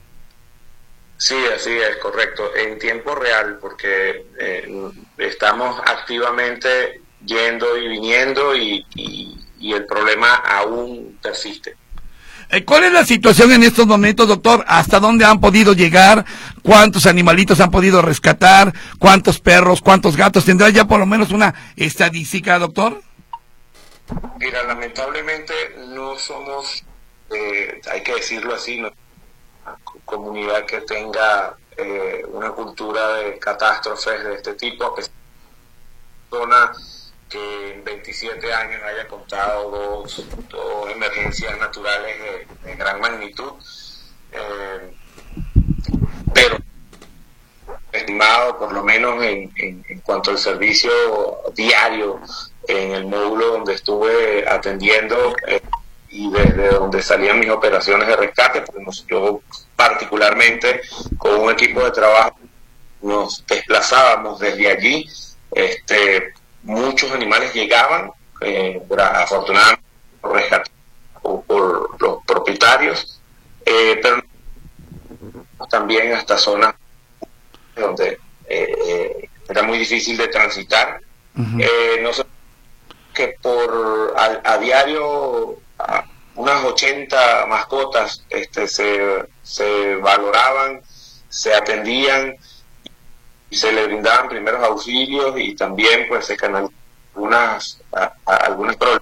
Sí, así es, correcto, en tiempo real, porque eh, estamos activamente yendo y viniendo y, y, y el problema aún persiste. ¿Cuál es la situación en estos momentos, doctor? ¿Hasta dónde han podido llegar? ¿Cuántos animalitos han podido rescatar? ¿Cuántos perros? ¿Cuántos gatos? ¿Tendrá ya por lo menos una estadística, doctor? Mira, lamentablemente no somos, eh, hay que decirlo así, no, una comunidad que tenga eh, una cultura de catástrofes de este tipo, que zona que en veintisiete años haya contado dos, dos emergencias naturales de, de gran magnitud, eh, pero estimado por lo menos en, en, en cuanto al servicio diario en el módulo donde estuve atendiendo eh, y desde donde salían mis operaciones de rescate, pues yo particularmente con un equipo de trabajo nos desplazábamos desde allí, este muchos animales llegaban, eh, afortunadamente por rescate por, por los propietarios, eh, pero también hasta zonas donde eh, era muy difícil de transitar. Uh-huh. Eh, no sé, que por a, a diario a unas ochenta mascotas este, se, se valoraban, se atendían, y se le brindaban primeros auxilios y también pues se canalizaban algunas, a, a, algunas problemas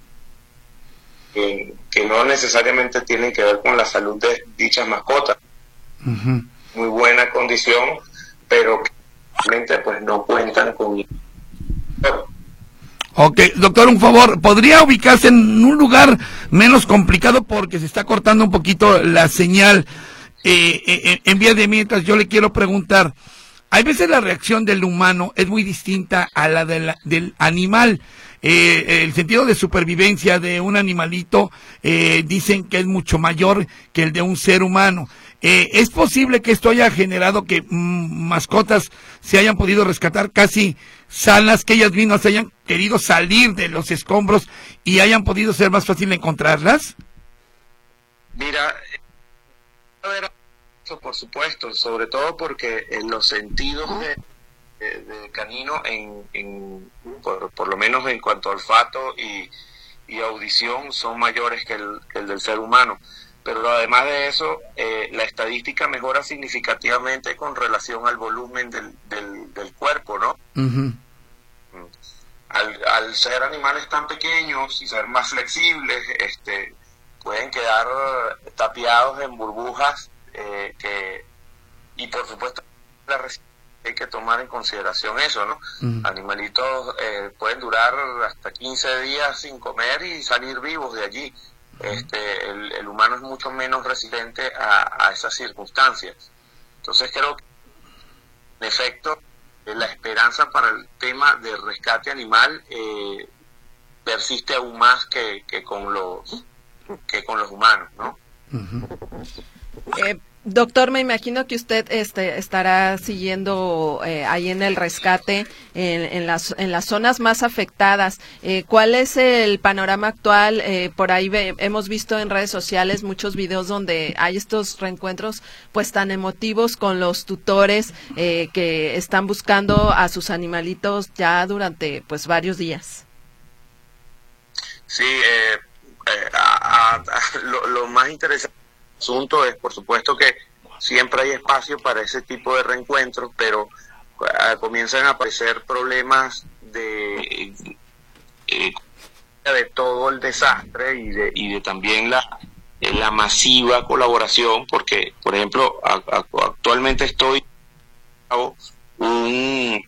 que, que no necesariamente tienen que ver con la salud de dichas mascotas. Uh-huh. Muy buena condición, pero que realmente pues no cuentan con... Ok, doctor, un favor, ¿podría ubicarse en un lugar menos complicado porque se está cortando un poquito la señal? Eh, eh, en vía de mientras yo le quiero preguntar, hay veces la reacción del humano es muy distinta a la, de la del animal. Eh, el sentido de supervivencia de un animalito eh, dicen que es mucho mayor que el de un ser humano. Eh, ¿Es posible que esto haya generado que mmm, mascotas se hayan podido rescatar casi sanas, que ellas mismas hayan querido salir de los escombros y hayan podido ser más fácil encontrarlas? Mira, a ver, por supuesto, sobre todo porque en los sentidos de de, de canino en, en por, por lo menos en cuanto a olfato y, y audición son mayores que el, que el del ser humano. Pero además de eso, eh, la estadística mejora significativamente con relación al volumen del, del, del cuerpo, ¿no? Uh-huh. Al, al ser animales tan pequeños y ser más flexibles, este, pueden quedar tapiados en burbujas eh, que, y por supuesto la resistencia hay que tomar en consideración eso, ¿no? Uh-huh. Animalitos eh, pueden durar hasta quince días sin comer y salir vivos de allí. Este, el, el humano es mucho menos resistente a, a esas circunstancias. Entonces creo que en efecto la esperanza para el tema del rescate animal eh, persiste aún más que, que con los que con los humanos, ¿no? Uh-huh. eh, Doctor, me imagino que usted este, estará siguiendo eh, ahí en el rescate, en, en, las, en las zonas más afectadas. Eh, ¿Cuál es el panorama actual? Eh, por ahí ve, hemos visto en redes sociales muchos videos donde hay estos reencuentros pues tan emotivos con los tutores eh, que están buscando a sus animalitos ya durante pues varios días. Sí, eh, eh, a, a, a, lo, lo más interesante asunto es, por supuesto, que siempre hay espacio para ese tipo de reencuentros, pero uh, comienzan a aparecer problemas de eh, de todo el desastre y de, y de también la la masiva colaboración, porque, por ejemplo, a, a, actualmente estoy un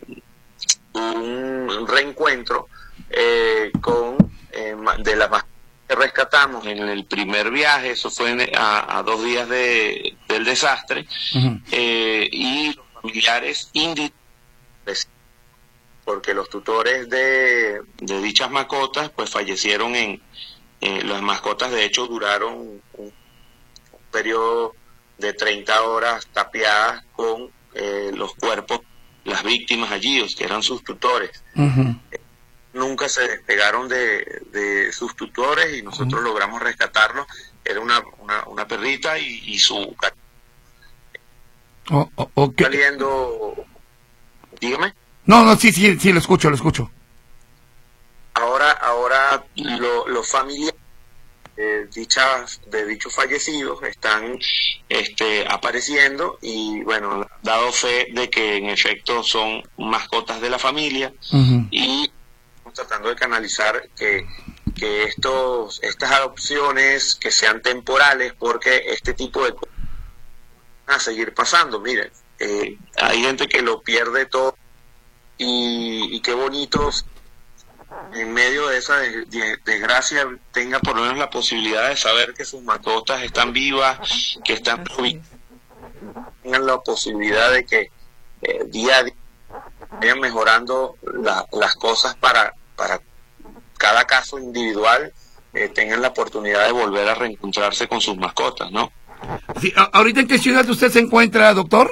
un reencuentro eh, con eh, de la que rescatamos en el primer viaje, eso fue a, a dos días de, del desastre, uh-huh. eh, y los familiares individuales, porque los tutores de, de dichas mascotas pues fallecieron en, eh, las mascotas de hecho duraron un, un periodo de treinta horas tapiadas con eh, los cuerpos, las víctimas allí, que eran sus tutores. Uh-huh. Nunca se despegaron de, de sus tutores y nosotros uh-huh. logramos rescatarlos. Era una, una, una perrita y, y su oh, oh, okay. saliendo. Dígame. No, no, sí, sí, sí, lo escucho, lo escucho. Ahora, ahora lo, los familiares eh, dichas de dichos fallecidos están este, apareciendo y bueno, dado fe de que en efecto son mascotas de la familia uh-huh. y tratando de canalizar que, que estos estas adopciones que sean temporales, porque este tipo de cosas van a seguir pasando. Miren, eh, hay gente que lo pierde todo y, y qué bonitos en medio de esa de, de, desgracia tenga por lo menos la posibilidad de saber que sus mascotas están vivas, que están tengan la posibilidad de que eh, día a día vayan mejorando la, las cosas para para cada caso individual, eh, tengan la oportunidad de volver a reencontrarse con sus mascotas, ¿no? Sí, ¿ahorita en qué ciudad usted se encuentra, doctor?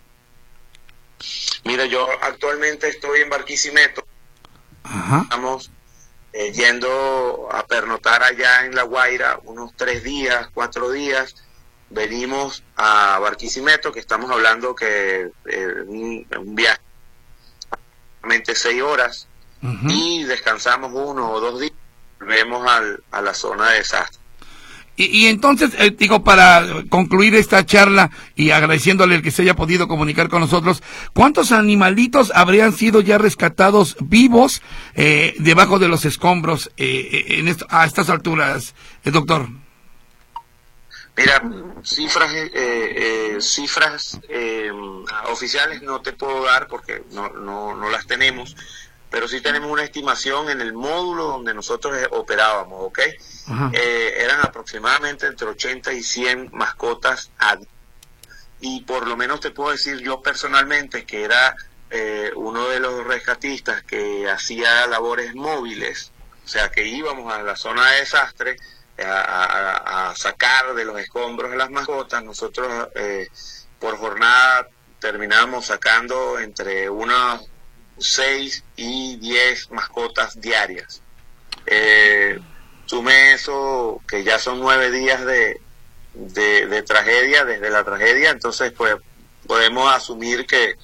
Mira, yo actualmente estoy en Barquisimeto. Ajá. Estamos eh, yendo a pernoctar allá en La Guaira unos tres días, cuatro días. Venimos a Barquisimeto, que estamos hablando que eh, un, un viaje aproximadamente seis horas. Uh-huh. Y descansamos uno o dos días, volvemos al, a la zona de desastre. Y, y entonces, eh, digo, para concluir esta charla y agradeciéndole el que se haya podido comunicar con nosotros, ¿cuántos animalitos habrían sido ya rescatados vivos eh, debajo de los escombros eh, en esto, a estas alturas, eh, doctor? Mira, cifras eh, eh, cifras eh, oficiales no te puedo dar porque no, no, no las tenemos, pero sí tenemos una estimación en el módulo donde nosotros operábamos, ¿ok? Eh, eran aproximadamente entre ochenta y cien mascotas a día. Y por lo menos te puedo decir yo personalmente que era eh, uno de los rescatistas que hacía labores móviles, o sea que íbamos a la zona de desastre a, a, a sacar de los escombros de las mascotas. Nosotros eh, por jornada terminábamos sacando entre unas seis y diez mascotas diarias. Eh, sume eso, que ya son nueve días de, de, de tragedia, desde la tragedia, entonces pues podemos asumir que,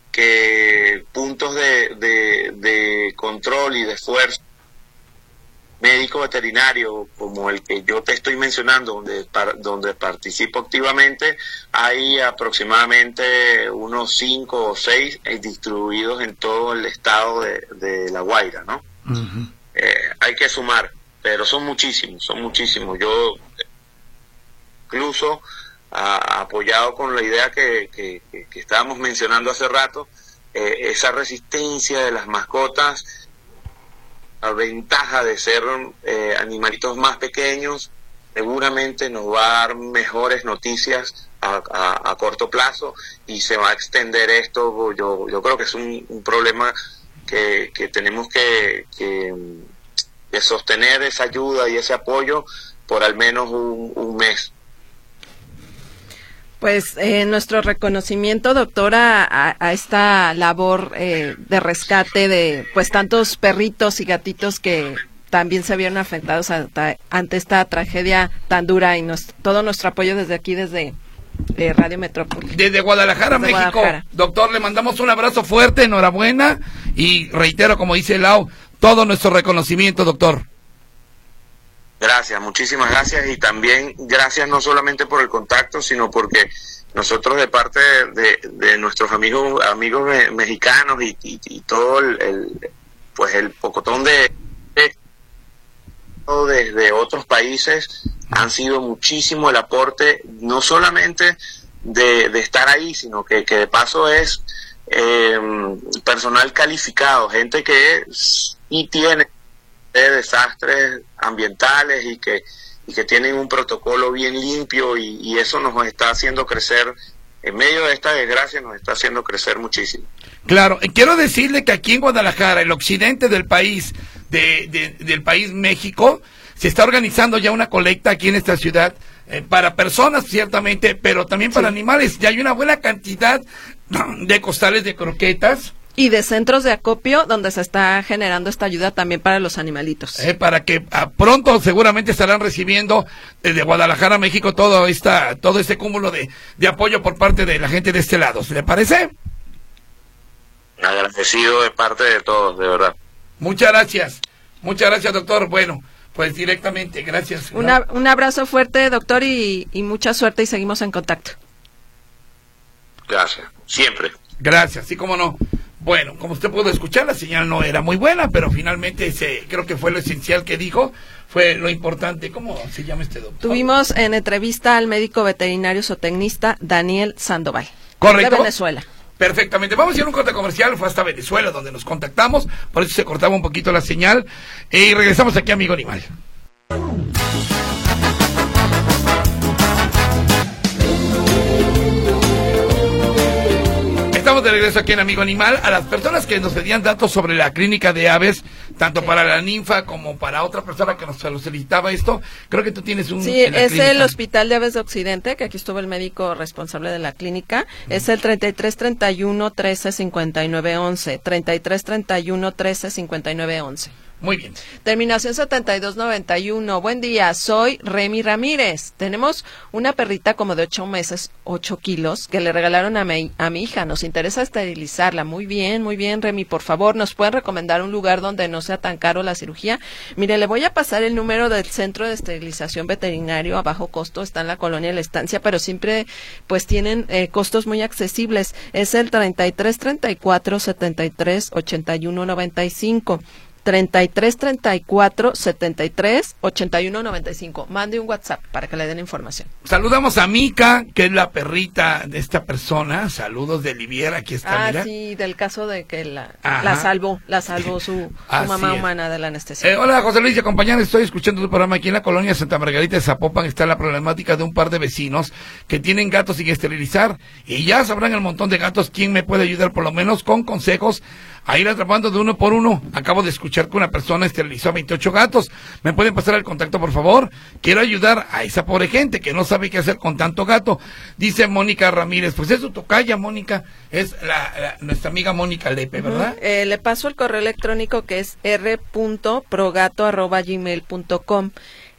que puntos de, de, de control y de esfuerzo médico veterinario como el que yo te estoy mencionando, donde, par, donde participo activamente, hay aproximadamente unos cinco o seis eh, distribuidos en todo el estado de, de La Guaira, ¿no? Uh-huh. Eh, hay que sumar, pero son muchísimos, son muchísimos. Yo incluso a, apoyado con la idea que, que, que, que estábamos mencionando hace rato, eh, esa resistencia de las mascotas, la ventaja de ser eh, animalitos más pequeños, seguramente nos va a dar mejores noticias a, a, a corto plazo y se va a extender esto. Yo, yo creo que es un, un problema que, que tenemos que, que, que sostener esa ayuda y ese apoyo por al menos un, un mes. Pues eh, nuestro reconocimiento, doctora, a, a esta labor eh, de rescate de pues tantos perritos y gatitos que también se vieron afectados a, a, ante esta tragedia tan dura, y nos, todo nuestro apoyo desde aquí, desde eh, Radio Metrópoli. Desde Guadalajara, desde México. Guadalajara. Doctor, le mandamos un abrazo fuerte, enhorabuena, y reitero, como dice Lau, todo nuestro reconocimiento, doctor. Gracias, muchísimas gracias, y también gracias no solamente por el contacto, sino porque nosotros de parte de, de, de nuestros amigos amigos me, mexicanos y, y, y todo el, el pues el pocotón de, de desde otros países han sido muchísimo el aporte, no solamente de, de estar ahí, sino que, que de paso es eh, personal calificado, gente que sí tiene de desastres ambientales y que y que tienen un protocolo bien limpio, y, y eso nos está haciendo crecer, en medio de esta desgracia nos está haciendo crecer muchísimo. Claro, quiero decirle que aquí en Guadalajara, el occidente del país, de, de, del país México, se está organizando ya una colecta aquí en esta ciudad, eh, para personas ciertamente, pero también para sí. animales. Ya hay una buena cantidad de costales de croquetas, y de centros de acopio donde se está generando esta ayuda también para los animalitos. Eh, para que a pronto seguramente estarán recibiendo desde Guadalajara, México, todo esta, todo este cúmulo de, de apoyo por parte de la gente de este lado. ¿Le parece? Agradecido de parte de todos, de verdad. Muchas gracias. Muchas gracias, doctor. Bueno, pues directamente, gracias. Una, un abrazo fuerte, doctor, y, y mucha suerte, y seguimos en contacto. Gracias. Siempre. Gracias, sí, cómo no. Bueno, como usted pudo escuchar, la señal no era muy buena, pero finalmente se, creo que fue lo esencial que dijo, fue lo importante. ¿Cómo se llama este doctor? Tuvimos en entrevista al médico veterinario zootecnista Daniel Sandoval. Correcto. De Venezuela. Perfectamente. Vamos a ir a un corte comercial, fue hasta Venezuela donde nos contactamos, por eso se cortaba un poquito la señal, y regresamos aquí a Amigo Animal. Estamos de regreso aquí en Amigo Animal. A las personas que nos pedían datos sobre la clínica de aves, tanto para la ninfa como para otra persona que nos solicitaba esto, creo que tú tienes un... Sí, es clínica. El Hospital de Aves de Occidente, que aquí estuvo el médico responsable de la clínica, mm. es el treinta y tres treinta y uno trece cincuenta y nueve once, treinta y tres treinta y uno trece cincuenta y nueve once. Muy bien. Terminación setenta y dos noventa y uno. Buen día, soy Remy Ramírez. Tenemos una perrita como de ocho meses, ocho kilos, que le regalaron a mi, a mi hija. Nos interesa esterilizarla. Muy bien, muy bien, Remy. Por favor, ¿nos pueden recomendar un lugar donde no sea tan caro la cirugía? Mire, le voy a pasar el número del Centro de Esterilización Veterinario a bajo costo. Está en la colonia La Estancia, pero siempre pues tienen eh, costos muy accesibles. Es el treinta y tres treinta y cuatro setenta y tres ochenta y uno noventa y cinco. treinta y tres treinta y cuatro setenta y tres ochenta y uno noventa y cinco. Mande un WhatsApp para que le den información. Saludamos a Mica, que es la perrita de esta persona. Saludos de Liviera, aquí está, ah, mira. Sí, del caso de que la, la salvó, la salvó su, su mamá es. humana de la anestesia. Eh, hola, José Luis y compañeros, estoy escuchando tu programa aquí en la colonia Santa Margarita de Zapopan. Está la problemática de un par de vecinos que tienen gatos sin esterilizar, y ya sabrán el montón de gatos. ¿Quién me puede ayudar por lo menos con consejos a ir atrapando de uno por uno? Acabo de escuchar que una persona esterilizó a veintiocho gatos. ¿Me pueden pasar el contacto, por favor? Quiero ayudar a esa pobre gente que no sabe qué hacer con tanto gato. Dice Mónica Ramírez. Pues es su tocaya, Mónica. Es la, la, nuestra amiga Mónica Lepe, ¿verdad? Uh-huh. eh, le paso el correo electrónico, que es r punto progato arroba gmail punto com.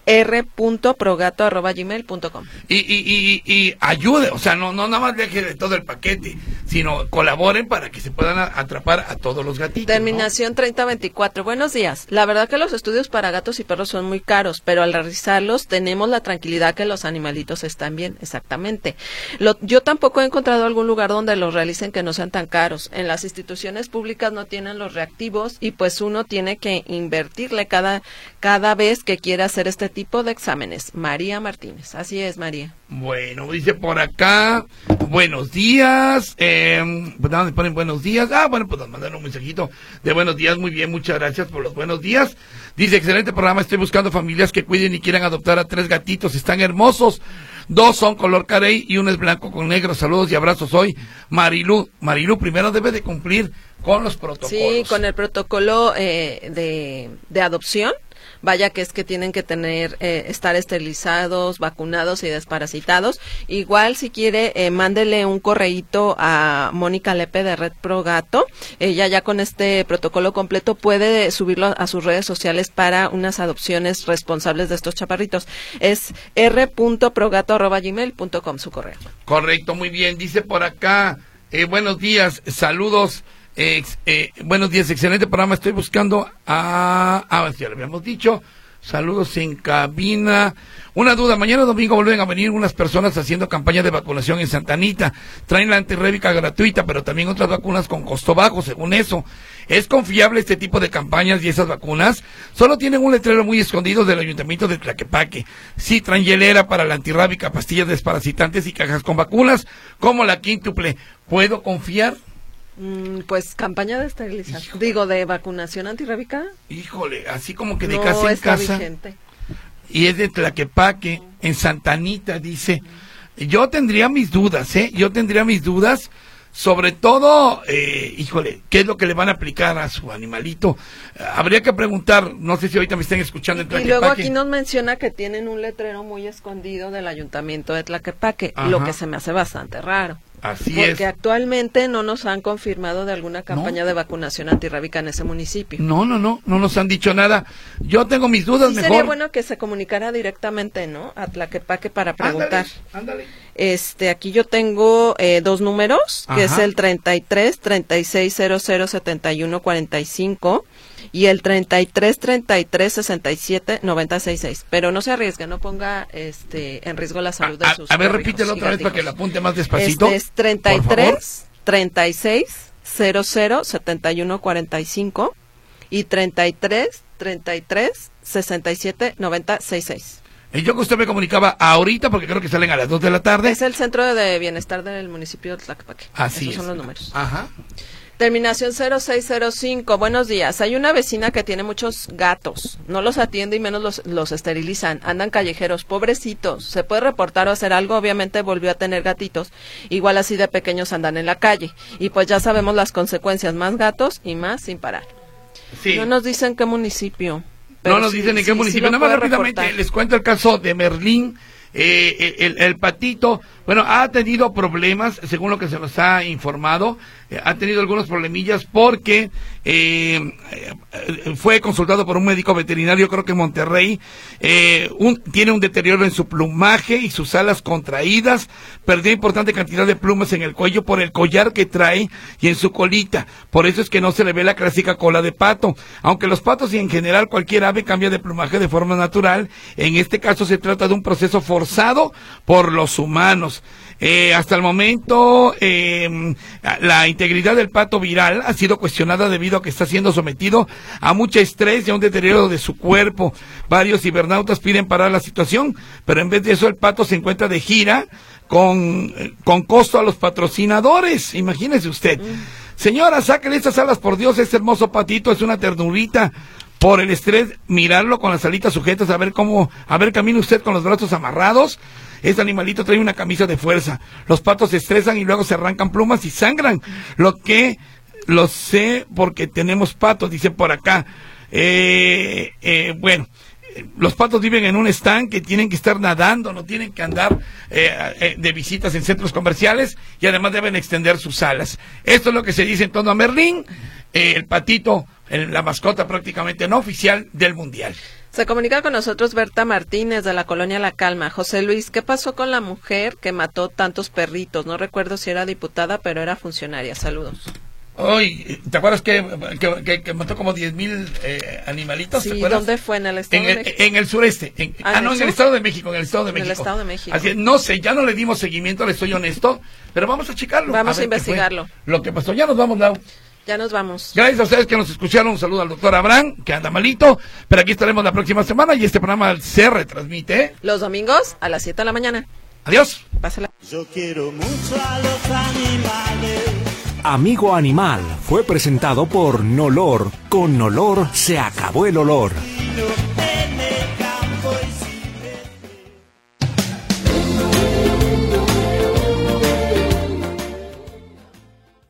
r punto progato arroba gmail punto com. Y, y, y, y ayude, o sea, no, no nada más deje de todo el paquete, sino colaboren para que se puedan atrapar a todos los gatitos. Terminación, ¿no? treinta veinticuatro. Buenos días. La verdad que los estudios para gatos y perros son muy caros, pero al realizarlos tenemos la tranquilidad que los animalitos están bien, exactamente. Lo, yo tampoco he encontrado algún lugar donde los realicen que no sean tan caros. En las instituciones públicas no tienen los reactivos y pues uno tiene que invertirle cada, cada vez que quiera hacer este tipo de exámenes. María Martínez. Así es, María. Bueno, dice por acá, buenos días, eh, pues nada, me ponen buenos días, ah, bueno, pues nos mandaron un mensajito de buenos días, muy bien, muchas gracias por los buenos días. Dice, excelente programa, estoy buscando familias que cuiden y quieran adoptar a tres gatitos, están hermosos, dos son color carey y uno es blanco con negro, saludos y abrazos hoy, Marilu. Marilu primero debe de cumplir con los protocolos. Sí, con el protocolo eh, de, de adopción. Vaya que es que tienen que tener, eh, estar esterilizados, vacunados y desparasitados. Igual si quiere, eh, mándele un correíto a Mónica Lepe de Red Pro Gato. Ella ya con este protocolo completo puede subirlo a sus redes sociales para unas adopciones responsables de estos chaparritos. Es r punto progato arroba gmail punto com su correo. Correcto, muy bien. Dice por acá, eh, buenos días, saludos. Eh, eh, buenos días, excelente programa. Estoy buscando a... Ah, ya lo habíamos dicho. Saludos en cabina. Una duda, mañana domingo vuelven a venir unas personas haciendo campaña de vacunación en Santa Anita. Traen la antirrábica gratuita, pero también otras vacunas con costo bajo, según eso. ¿Es confiable este tipo de campañas y esas vacunas? Solo tienen un letrero muy escondido del Ayuntamiento de Tlaquepaque. Sí, traen hielera para la antirrábica, pastillas desparasitantes y cajas con vacunas, como la quíntuple. ¿Puedo confiar? Pues campaña de esterilización, Híjole. digo, de vacunación antirrábica. Híjole, así como que de no casa en está casa. Vigente. Y es de Tlaquepaque, en Santa Anita, dice. Yo tendría mis dudas, ¿eh? Yo tendría mis dudas, sobre todo, eh, híjole, ¿qué es lo que le van a aplicar a su animalito? Eh, habría que preguntar, no sé si ahorita me están escuchando en Tlaquepaque. Y luego aquí nos menciona que tienen un letrero muy escondido del Ayuntamiento de Tlaquepaque, Ajá. lo que se me hace bastante raro. Así Porque es. Porque actualmente no nos han confirmado de alguna campaña no. de vacunación antirrábica en ese municipio. No, no, no, no nos han dicho nada. Yo tengo mis dudas, sí mejor. Sería bueno que se comunicara directamente, ¿no? A Tlaquepaque para preguntar. Ándale, ándale. Este, aquí yo tengo eh, dos números, Ajá. que es el treinta y tres, treinta y seis, cero cero, setenta y uno, cuarenta y cinco y el treinta y tres, treinta y tres, sesenta y siete, noventa y seis. Pero no se arriesgue, no ponga este en riesgo la salud a, de sus A, a ver, repítelo otra vez para que la apunte más despacito. Este es treinta y tres, treinta y seis, cero cero, setenta y uno, cuarenta y cinco y treinta y tres, treinta y tres, sesenta y siete, noventa, sesenta y seis. Yo que usted me comunicaba ahorita, porque creo que salen a las dos de la tarde. Es el Centro de Bienestar del municipio de Tlaquepaque. Así Esos es. son los números. Ajá. Terminación cero seis cero cinco. Buenos días. Hay una vecina que tiene muchos gatos. No los atiende y menos los, los esterilizan. Andan callejeros, pobrecitos. Se puede reportar o hacer algo. Obviamente volvió a tener gatitos. Igual así de pequeños andan en la calle. Y pues ya sabemos las consecuencias. Más gatos y más sin parar. Sí. No nos dicen qué municipio. No nos sí, dicen en qué sí, municipio. sí Nada más rápidamente reportar. Les cuento el caso de Merlín. Eh, el, el, el patito, bueno, ha tenido problemas, según lo que se nos ha informado, eh, ha tenido algunos problemillas porque eh, eh, fue consultado por un médico veterinario, creo que en Monterrey, eh, un, tiene un deterioro en su plumaje y sus alas contraídas, perdió importante cantidad de plumas en el cuello por el collar que trae y en su colita, por eso es que no se le ve la clásica cola de pato, aunque los patos y en general cualquier ave cambia de plumaje de forma natural, en este caso se trata de un proceso forzado forzado por los humanos. Eh, hasta el momento, eh, la integridad del pato viral ha sido cuestionada debido a que está siendo sometido a mucho estrés y a un deterioro de su cuerpo. Varios cibernautas piden parar la situación, pero en vez de eso el pato se encuentra de gira con, con costo a los patrocinadores. Imagínese usted. Mm. Señora, sáquele estas alas, por Dios, este hermoso patito es una ternurita. Por el estrés, mirarlo con las alitas sujetas, a ver cómo, a ver, camina usted con los brazos amarrados. Este animalito trae una camisa de fuerza. Los patos se estresan y luego se arrancan plumas y sangran. Lo que lo sé porque tenemos patos, dice por acá. Eh, eh, bueno, los patos viven en un estanque, tienen que estar nadando, no tienen que andar eh, eh, de visitas en centros comerciales y además deben extender sus alas. Esto es lo que se dice en torno a Merlín, eh, el patito, el, la mascota prácticamente no oficial del mundial. Se comunica con nosotros Berta Martínez de la colonia La Calma. José Luis, ¿qué pasó con la mujer que mató tantos perritos? No recuerdo si era diputada, pero era funcionaria. Saludos. Hoy, ¿te acuerdas que, que, que, que mató como diez mil eh, animalitos? Sí, ¿te acuerdas? ¿dónde fue? ¿En el Estado en de el, México? En el sureste. En, ah, ah, no, en el Estado de México, en el Estado de en México. el Estado de México. Así es, no sé, ya no le dimos seguimiento, le soy honesto, pero vamos a checarlo. Vamos a, a investigarlo. Lo que pasó, ya nos vamos, Lau. Ya nos vamos. Gracias a ustedes que nos escucharon. Un saludo al doctor Abraham, que anda malito, pero aquí estaremos la próxima semana y este programa se retransmite los domingos a las siete de la mañana. Adiós. Pásala. Yo quiero mucho a los animales. Amigo Animal fue presentado por Nolor. Con Nolor se acabó el olor.